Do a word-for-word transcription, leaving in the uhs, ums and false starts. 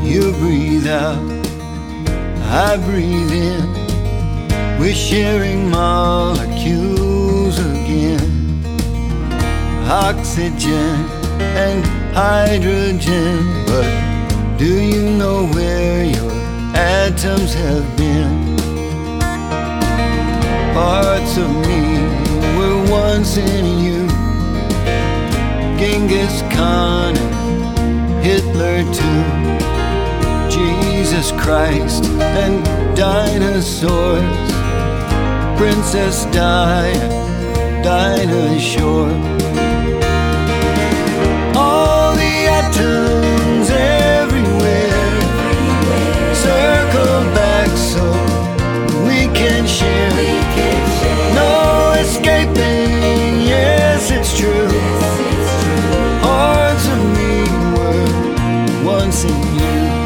You breathe out, I breathe in. We're sharing molecules again. Oxygen and hydrogen. But do you know where your atoms have been? Parts of me were once in you. Genghis Khan and Hitler too. Jesus Christ and dinosaurs. Princess Di and Dinah Shore. All the atoms everywhere circle back so we can share. No escaping, yes it's true. Parts of me were once in you.